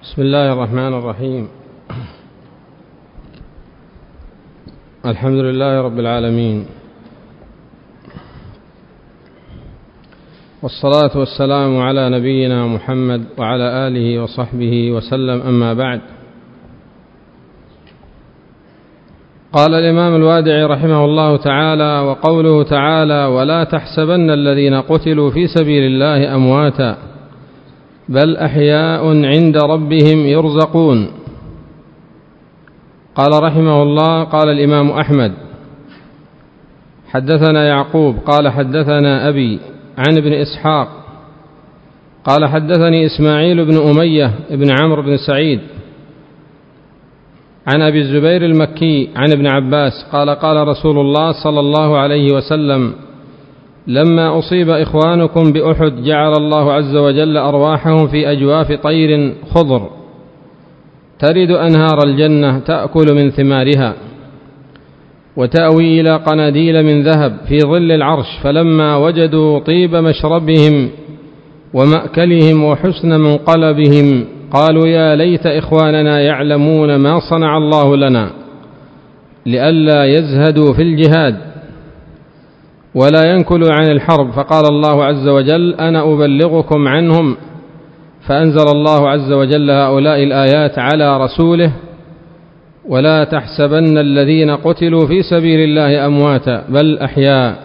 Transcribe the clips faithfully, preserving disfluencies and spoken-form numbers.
بسم الله الرحمن الرحيم. الحمد لله رب العالمين، والصلاة والسلام على نبينا محمد وعلى آله وصحبه وسلم، أما بعد. قال الإمام الوادعي رحمه الله تعالى: وقوله تعالى: ولا تحسبن الذين قتلوا في سبيل الله أمواتا بل أحياء عند ربهم يرزقون. قال رحمه الله: قال الإمام أحمد: حدثنا يعقوب قال حدثنا أبي عن ابن إسحاق قال حدثني إسماعيل بن أمية بن عمرو بن سعيد عن أبي الزبير المكي عن ابن عباس قال: قال رسول الله صلى الله عليه وسلم: لما أصيب إخوانكم بأحد جعل الله عز وجل أرواحهم في أجواف طير خضر ترد أنهار الجنة تأكل من ثمارها وتأوي إلى قناديل من ذهب في ظل العرش، فلما وجدوا طيب مشربهم ومأكلهم وحسن منقلبهم قالوا: يا ليت إخواننا يعلمون ما صنع الله لنا لئلا يزهدوا في الجهاد ولا ينكلوا عن الحرب. فقال الله عز وجل: أنا أبلغكم عنهم. فأنزل الله عز وجل هؤلاء الآيات على رسوله: ولا تحسبن الذين قتلوا في سبيل الله أمواتا بل أحياء.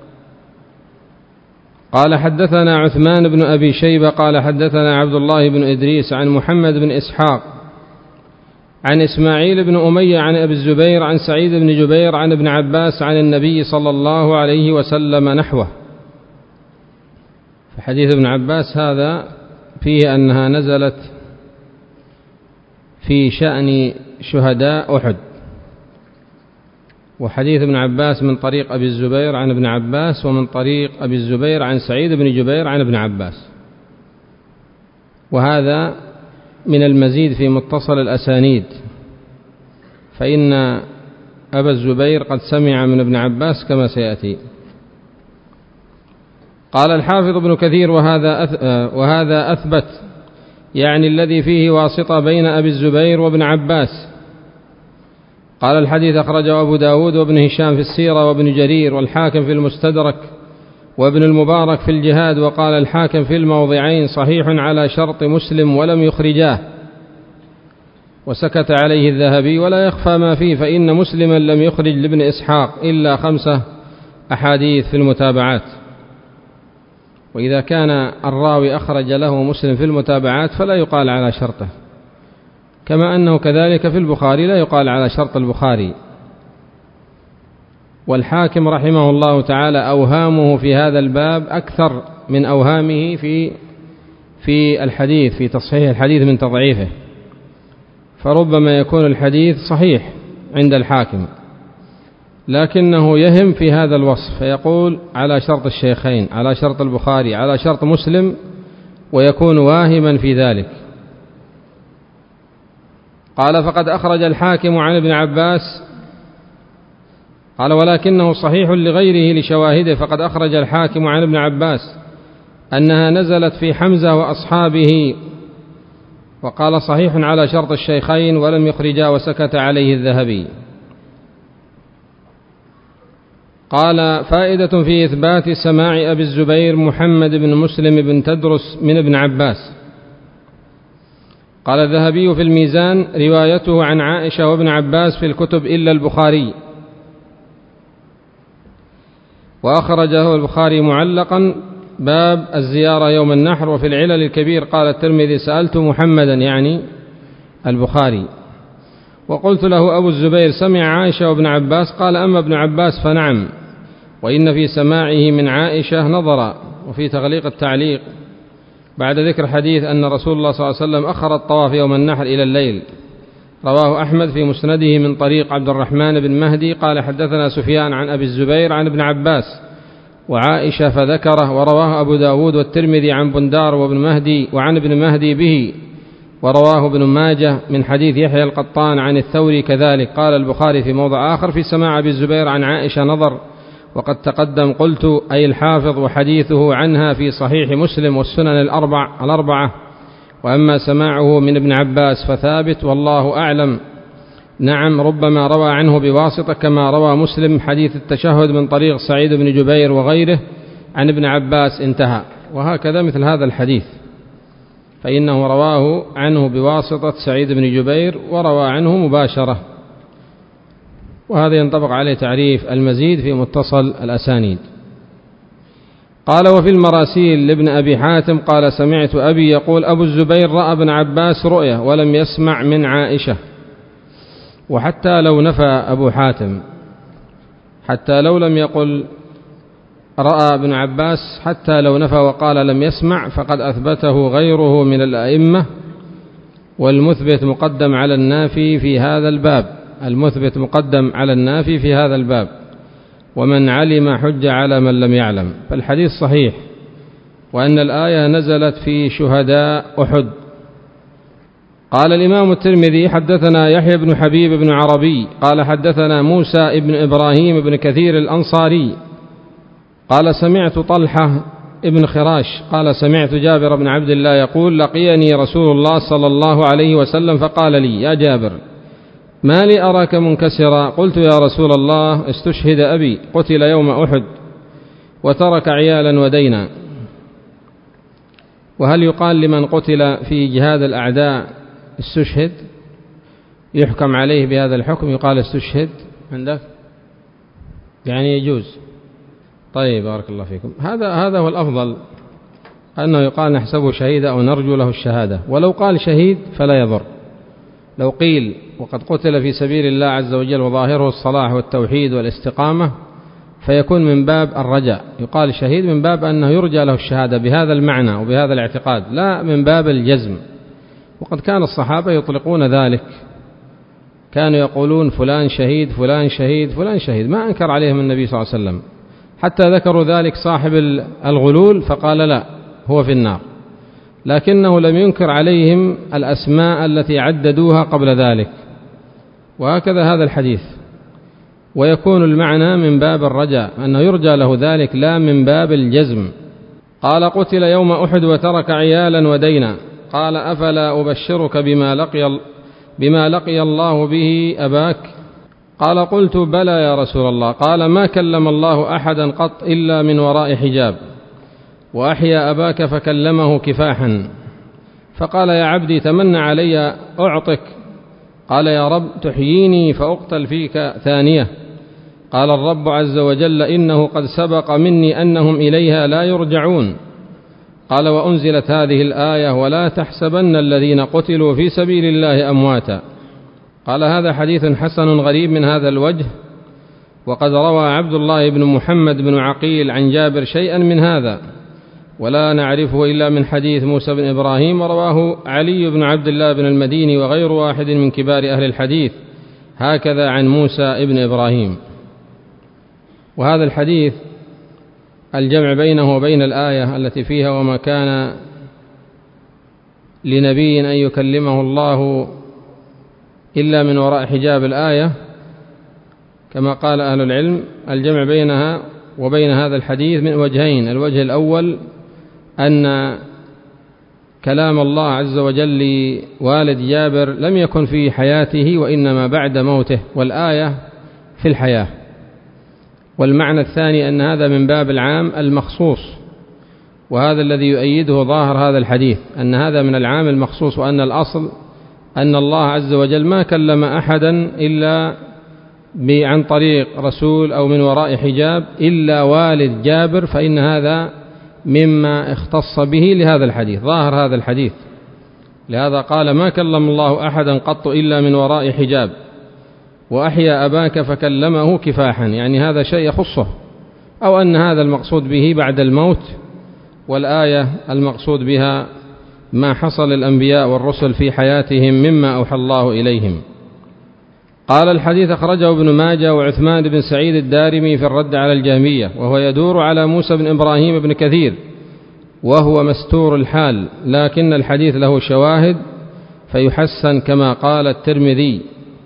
قال: حدثنا عثمان بن أبي شيبة قال حدثنا عبد الله بن إدريس عن محمد بن إسحاق عن إسماعيل بن أمية عن أبي الزبير عن سعيد بن جبير عن ابن عباس عن النبي صلى الله عليه وسلم نحوه. فحديث ابن عباس هذا فيه أنها نزلت في شأن شهداء أحد، وحديث ابن عباس من طريق أبي الزبير عن ابن عباس، ومن طريق أبي الزبير عن سعيد بن جبير عن ابن عباس، وهذا من المزيد في متصل الأسانيد، فإن أبا الزبير قد سمع من ابن عباس كما سيأتي. قال الحافظ ابن كثير: وهذا وهذا أثبت، يعني الذي فيه واسطة بين أبي الزبير وابن عباس. قال: الحديث أخرجه أبو داود وابن هشام في السيرة وابن جرير والحاكم في المستدرك وابن المبارك في الجهاد. وقال الحاكم في الموضعين: صحيح على شرط مسلم ولم يخرجاه. وسكت عليه الذهبي: ولا يخفى ما فيه، فإن مسلما لم يخرج لابن إسحاق إلا خمسة أحاديث في المتابعات. وإذا كان الراوي أخرج له مسلم في المتابعات فلا يقال على شرطه، كما أنه كذلك في البخاري لا يقال على شرط البخاري. والحاكم رحمه الله تعالى أوهامه في هذا الباب أكثر من أوهامه في في الحديث، في تصحيح الحديث من تضعيفه، فربما يكون الحديث صحيح عند الحاكم لكنه يهم في هذا الوصف، فيقول على شرط الشيخين، على شرط البخاري، على شرط مسلم، ويكون واهما في ذلك. قال: فقد أخرج الحاكم عن ابن عباس. قال: ولكنه صحيح لغيره لشواهده. فقد أخرج الحاكم عن ابن عباس أنها نزلت في حمزة وأصحابه. وقال: صحيح على شرط الشيخين ولم يخرجا، وسكت عليه الذهبي. قال: فائدة في إثبات سماع أبي الزبير محمد بن مسلم بن تدرس من ابن عباس. قال الذهبي في الميزان: روايته عن عائشة وابن عباس في الكتب إلا البخاري، وأخرجه البخاري معلقا باب الزيارة يوم النحر. وفي العلل الكبير قال الترمذي: سألت محمدا، يعني البخاري، وقلت له: أبو الزبير سمع عائشة وابن عباس؟ قال: أما ابن عباس فنعم، وإن في سماعه من عائشة نظرا. وفي تغليق التعليق بعد ذكر حديث أن رسول الله صلى الله عليه وسلم أخر الطواف يوم النحر إلى الليل، رواه أحمد في مسنده من طريق عبد الرحمن بن مهدي قال: حدثنا سفيان عن أبي الزبير عن ابن عباس وعائشة فذكره. ورواه أبو داود والترمذي عن بندار وابن مهدي وعن ابن مهدي به. ورواه ابن ماجه من حديث يحيى القطان عن الثوري كذلك. قال البخاري في موضع آخر: في سماع أبي الزبير عن عائشة نظر. وقد تقدم قلت أي الحافظ: وحديثه عنها في صحيح مسلم والسنن الأربع الأربعة وأما سماعه من ابن عباس فثابت والله أعلم. نعم ربما روى عنه بواسطة كما روى مسلم حديث التشهد من طريق سعيد بن جبير وغيره عن ابن عباس انتهى. وهكذا مثل هذا الحديث فإنه رواه عنه بواسطة سعيد بن جبير وروى عنه مباشرة، وهذا ينطبق عليه تعريف المزيد في متصل الأسانيد. قال وفي المراسيل لابن أبي حاتم قال سمعت أبي يقول أبو الزبير رأى ابن عباس رؤية ولم يسمع من عائشة. وحتى لو نفى أبو حاتم، حتى لو لم يقل رأى ابن عباس، حتى لو نفى وقال لم يسمع فقد أثبته غيره من الأئمة، والمثبت مقدم على النافي في هذا الباب، المثبت مقدم على النافي في هذا الباب، ومن علم حج على من لم يعلم. فالحديث صحيح، وأن الآية نزلت في شهداء أحد. قال الإمام الترمذي حدثنا يحيى بن حبيب بن عربي قال حدثنا موسى بن إبراهيم بن كثير الأنصاري قال سمعت طلحة ابن خراش قال سمعت جابر بن عبد الله يقول لقيني رسول الله صلى الله عليه وسلم فقال لي يا جابر ما لي أراك منكسرا؟ قلت يا رسول الله استشهد أبي قتل يوم أحد وترك عيالا ودينا. وهل يقال لمن قتل في جهاد الأعداء استشهد؟ يحكم عليه بهذا الحكم يقال استشهد عندك؟ يعني يجوز. طيب بارك الله فيكم. هذا هذا هو الأفضل، أنه يقال نحسبه شهيدا أو نرجو له الشهادة. ولو قال شهيد فلا يضر. لو قيل وقد قتل في سبيل الله عز وجل وظاهره الصلاح والتوحيد والاستقامة فيكون من باب الرجاء، يقال شهيد من باب أنه يرجى له الشهادة بهذا المعنى وبهذا الاعتقاد، لا من باب الجزم. وقد كان الصحابة يطلقون ذلك، كانوا يقولون فلان شهيد فلان شهيد فلان شهيد، ما أنكر عليهم النبي صلى الله عليه وسلم، حتى ذكروا ذلك صاحب الغلول فقال لا هو في النار، لكنه لم ينكر عليهم الأسماء التي عددوها قبل ذلك. وهكذا هذا الحديث، ويكون المعنى من باب الرجاء أنه يرجى له ذلك لا من باب الجزم. قال قتل يوم أحد وترك عيالا ودينا. قال أفلا أبشرك بما لقي, بما لقي الله به أباك؟ قال قلت بلى يا رسول الله. قال ما كلم الله أحدا قط إلا من وراء حجاب، وأحيا أباك فكلمه كفاحا. فقال يا عبدي تمنى علي أعطك. قال يا رب تحييني فأقتل فيك ثانية. قال الرب عز وجل إنه قد سبق مني أنهم إليها لا يرجعون. قال وأنزلت هذه الآية ولا تحسبن الذين قتلوا في سبيل الله أمواتا. قال هذا حديث حسن غريب من هذا الوجه، وقد روى عبد الله بن محمد بن عقيل عن جابر شيئا من هذا، ولا نعرفه إلا من حديث موسى بن إبراهيم، ورواه علي بن عبد الله بن المديني وغير واحد من كبار أهل الحديث هكذا عن موسى بن إبراهيم. وهذا الحديث الجمع بينه وبين الآية التي فيها وما كان لنبي أن يكلمه الله إلا من وراء حجاب الآية، كما قال أهل العلم الجمع بينها وبين هذا الحديث من وجهين. الوجه الأول أن كلام الله عز وجل لوالد جابر لم يكن في حياته وإنما بعد موته، والآية في الحياة. والمعنى الثاني أن هذا من باب العام المخصوص، وهذا الذي يؤيده ظاهر هذا الحديث أن هذا من العام المخصوص، وأن الأصل أن الله عز وجل ما كلم أحدا إلا عن طريق رسول أو من وراء حجاب إلا والد جابر، فإن هذا مما اختص به لهذا الحديث، ظاهر هذا الحديث. لهذا قال ما كلم الله أحدا قط إلا من وراء حجاب، وأحيا أباك فكلمه كفاحا، يعني هذا شيء يخصه، أو أن هذا المقصود به بعد الموت، والآية المقصود بها ما حصل للأنبياء والرسل في حياتهم مما أوحى الله إليهم. قال الحديث أخرجه ابن ماجه وعثمان بن سعيد الدارمي في الرد على الجهمية، وهو يدور على موسى بن إبراهيم بن كثير، وهو مستور الحال، لكن الحديث له شواهد فيحسن كما قال الترمذي.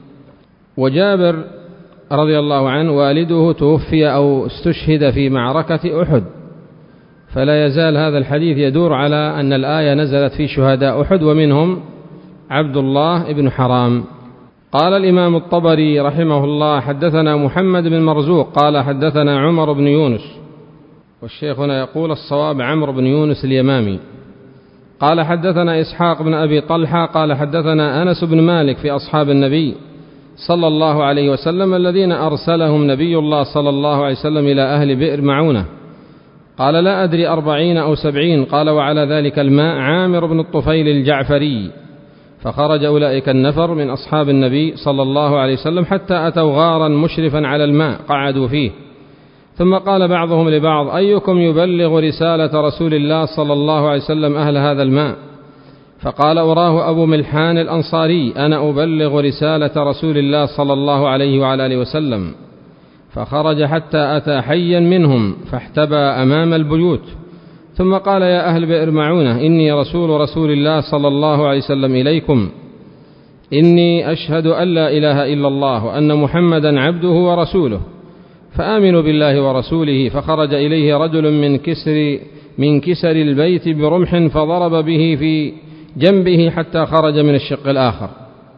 وجابر رضي الله عنه والده توفي أو استشهد في معركة أحد، فلا يزال هذا الحديث يدور على أن الآية نزلت في شهداء أحد ومنهم عبد الله بن حرام. قال الإمام الطبري رحمه الله: حدثنا محمد بن مرزوق قال حدثنا عمر بن يونس، والشيخنا يقول الصواب عمرو بن يونس اليمامي. قال حدثنا إسحاق بن أبي طلحة قال حدثنا أنس بن مالك في أصحاب النبي صلى الله عليه وسلم الذين أرسلهم نبي الله صلى الله عليه وسلم إلى أهل بئر معونة. قال: لا أدري أربعين أو سبعين. قال: وعلى ذلك الماء عامر بن الطفيل الجعفري. فخرج أولئك النفر من أصحاب النبي صلى الله عليه وسلم حتى أتوا غارا مشرفا على الماء قعدوا فيه، ثم قال بعضهم لبعض: أيكم يبلغ رسالة رسول الله صلى الله عليه وسلم أهل هذا الماء؟ فقال: أراه أبو ملحان الأنصاري: أنا أبلغ رسالة رسول الله صلى الله عليه وعلى آله وسلم. فخرج حتى أتى حيا منهم فاحتبى أمام البيوت، ثم قال: يا أهل بئر معونة، إني رسول رسول الله صلى الله عليه وسلم إليكم، إني أشهد أن لا إله إلا الله وأن محمدا عبده ورسوله، فآمنوا بالله ورسوله. فخرج إليه رجل من كسر, من كسر البيت برمح فضرب به في جنبه حتى خرج من الشق الآخر.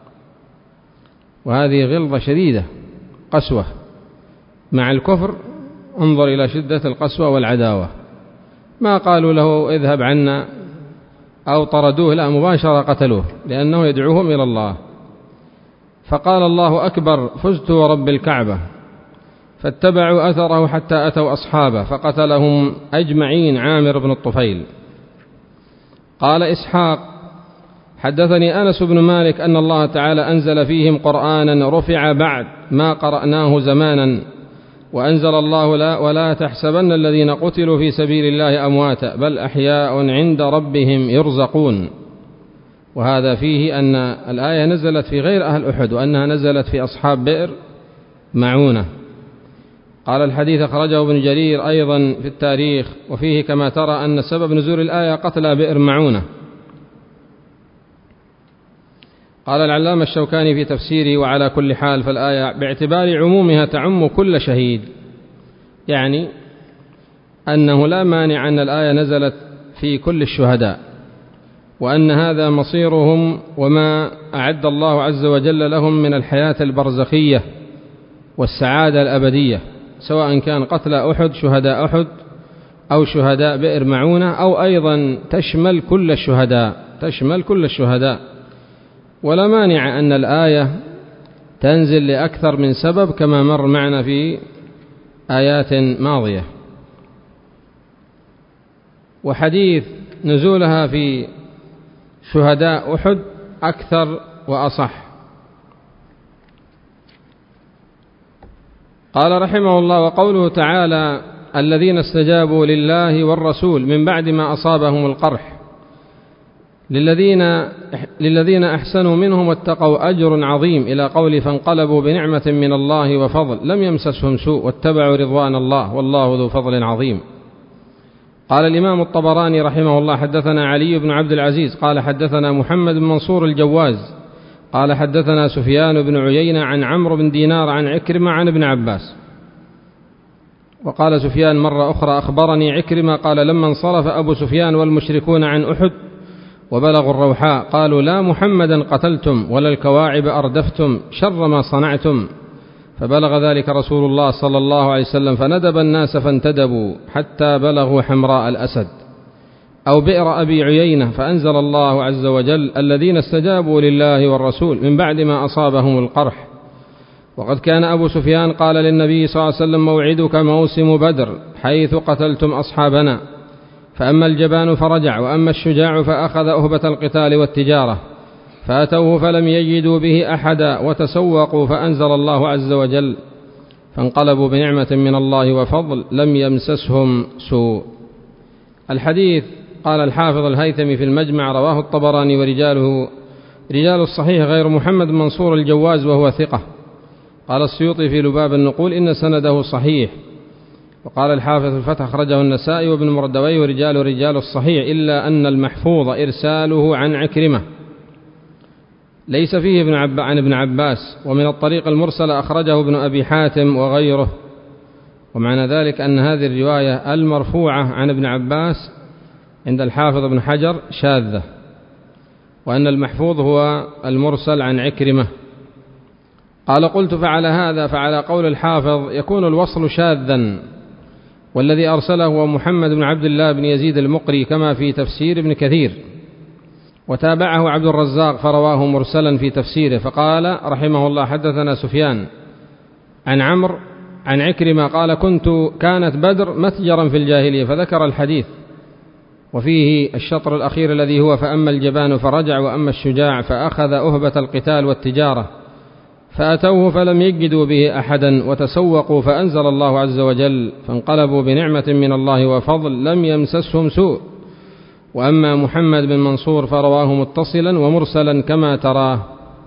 وهذه غلظة شديدة، قسوة مع الكفر. انظر إلى شدة القسوة والعداوة. ما قالوا له اذهب عنا أو طردوه، لا، مباشرة قتلوه لأنه يدعوهم إلى الله. فقال: الله أكبر، فزت ورب الكعبة. فاتبعوا أثره حتى أتوا أصحابه فقتلهم أجمعين عامر بن الطفيل. قال إسحاق: حدثني أنس بن مالك أن الله تعالى أنزل فيهم قرآنا رفع بعد ما قرأناه زمانا، وأنزل الله: لا ولا تحسبن الذين قتلوا في سبيل الله أمواتا بل أحياء عند ربهم يرزقون. وهذا فيه أن الآية نزلت في غير أهل أحد، وأنها نزلت في أصحاب بئر معونة. قال: الحديث أخرجه ابن جرير أيضا في التاريخ، وفيه كما ترى أن سبب نزول الآية قتل بئر معونة. قال العلامة الشوكاني في تفسيره: وعلى كل حال فالآية باعتبار عمومها تعم كل شهيد، يعني أنه لا مانع أن الآية نزلت في كل الشهداء، وأن هذا مصيرهم وما أعد الله عز وجل لهم من الحياة البرزخية والسعادة الأبدية، سواء كان قتل أحد شهداء أحد أو شهداء بئر معونة، أو أيضا تشمل كل الشهداء تشمل كل الشهداء ولا مانع أن الآية تنزل لأكثر من سبب كما مر معنا في آيات ماضية. وحديث نزولها في شهداء أحد أكثر وأصح. قال رحمه الله: وقوله تعالى: الذين استجابوا لله والرسول من بعد ما أصابهم القرح، للذين, للذين أحسنوا منهم واتقوا أجر عظيم، إلى قول: فانقلبوا بنعمة من الله وفضل لم يمسسهم سوء واتبعوا رضوان الله والله ذو فضل عظيم. قال الإمام الطبراني رحمه الله: حدثنا علي بن عبد العزيز قال حدثنا محمد بن منصور الجواز قال حدثنا سفيان بن عيينة عن عمرو بن دينار عن عكرمة عن ابن عباس. وقال سفيان مرة أخرى: أخبرني عكرمة قال: لما انصرف أبو سفيان والمشركون عن أحد وبلغوا الروحاء قالوا: لا محمدا قتلتم ولا الكواعب أردفتم، شر ما صنعتم. فبلغ ذلك رسول الله صلى الله عليه وسلم فندب الناس فانتدبوا حتى بلغوا حمراء الأسد أو بئر أبي عيينة، فأنزل الله عز وجل: الذين استجابوا لله والرسول من بعد ما أصابهم القرح. وقد كان أبو سفيان قال للنبي صلى الله عليه وسلم: موعدك موسم بدر حيث قتلتم أصحابنا. فأما الجبان فرجع، وأما الشجاع فأخذ أهبة القتال والتجارة، فأتوه فلم يجدوا به أحدا وتسوقوا، فأنزل الله عز وجل: فانقلبوا بنعمة من الله وفضل لم يمسسهم سوء. الحديث قال الحافظ الهيثمي في المجمع: رواه الطبراني ورجاله رجال الصحيح غير محمد منصور الجواز وهو ثقة. قال السيوطي في لباب النقول: إن سنده صحيح. وقال الحافظ في الفتح: أخرجه النسائي وابن مردوي ورجال رجال الصحيح، إلا أن المحفوظ إرساله عن عكرمة ليس فيه ابن عب... عن ابن عباس. ومن الطريق المرسل أخرجه ابن أبي حاتم وغيره. ومعنى ذلك أن هذه الرواية المرفوعة عن ابن عباس عند الحافظ ابن حجر شاذة، وأن المحفوظ هو المرسل عن عكرمة. قال قلت فعلى هذا فعلى قول الحافظ يكون الوصل شاذا، والذي أرسله هو محمد بن عبد الله بن يزيد المقري كما في تفسير ابن كثير، وتابعه عبد الرزاق فرواه مرسلا في تفسيره، فقال رحمه الله حدثنا سفيان عن عمرو عن عكرمة قال كنت كانت بدر متجرا في الجاهلية، فذكر الحديث وفيه الشطر الأخير الذي هو فأما الجبان فرجع وأما الشجاع فأخذ أهبة القتال والتجارة، فأتوه فلم يجدوا به أحدا وتسوقوا فأنزل الله عز وجل فانقلبوا بنعمة من الله وفضل لم يمسسهم سوء. وأما محمد بن منصور فرواه متصلا ومرسلا كما تراه.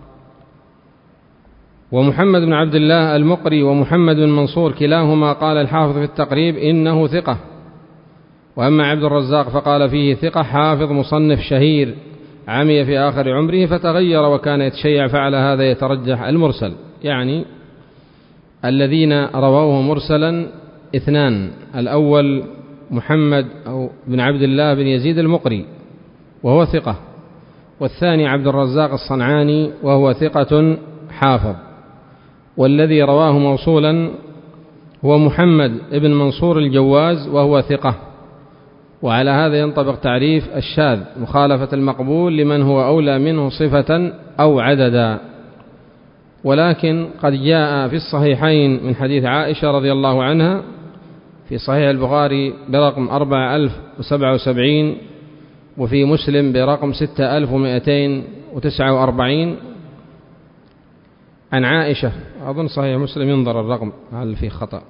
ومحمد بن عبد الله المقري ومحمد بن منصور كلاهما قال الحافظ في التقريب إنه ثقة. وأما عبد الرزاق فقال فيه ثقة حافظ مصنف شهير عمي في آخر عمره فتغير وكان يتشيع، فعلى هذا يترجح المرسل، يعني الذين رووه مرسلا اثنان، الأول محمد أو بن عبد الله بن يزيد المقري وهو ثقة، والثاني عبد الرزاق الصنعاني وهو ثقة حافظ، والذي رواه موصولا هو محمد بن منصور الجواز وهو ثقة. وعلى هذا ينطبق تعريف الشاذ مخالفة المقبول لمن هو أولى منه صفة أو عددا. ولكن قد جاء في الصحيحين من حديث عائشة رضي الله عنها في صحيح البخاري برقم أربعة آلاف وسبعة وسبعين، وفي مسلم برقم ستة آلاف ومئتين وتسعة وأربعين عن عائشة، أظن صحيح مسلم ينظر الرقم هل فيه خطأ،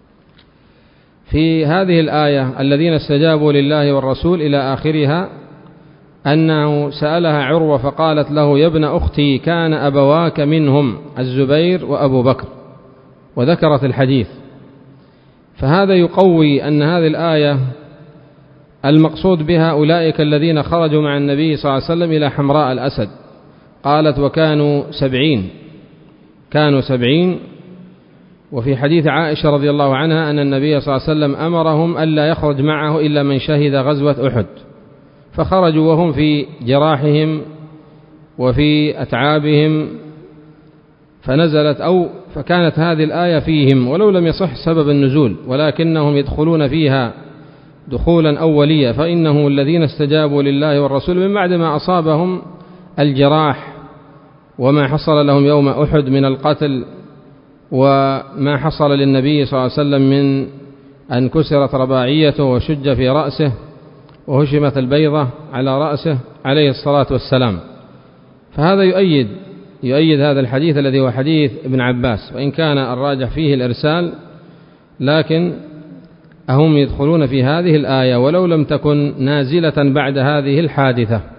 في هذه الآية الذين استجابوا لله والرسول إلى آخرها، أنه سألها عروة فقالت له يا ابن أختي كان أبواك منهم الزبير وأبو بكر، وذكرت الحديث. فهذا يقوي أن هذه الآية المقصود بها أولئك الذين خرجوا مع النبي صلى الله عليه وسلم إلى حمراء الأسد. قالت وكانوا سبعين كانوا سبعين وفي حديث عائشة رضي الله عنها أن النبي صلى الله عليه وسلم أمرهم ألا يخرج معه إلا من شهد غزوة أحد، فخرجوا وهم في جراحهم وفي أتعابهم، فنزلت أو فكانت هذه الآية فيهم ولو لم يصح سبب النزول، ولكنهم يدخلون فيها دخولا أولية، فإنه الذين استجابوا لله والرسول من بعد ما أصابهم الجراح وما حصل لهم يوم أحد من القتل، وما حصل للنبي صلى الله عليه وسلم من أن كسرت رباعيته وشج في رأسه وهشمت البيضة على رأسه عليه الصلاة والسلام. فهذا يؤيد يؤيد هذا الحديث الذي هو حديث ابن عباس، وإن كان الراجح فيه الإرسال، لكن هم يدخلون في هذه الآية ولو لم تكن نازلة بعد هذه الحادثة.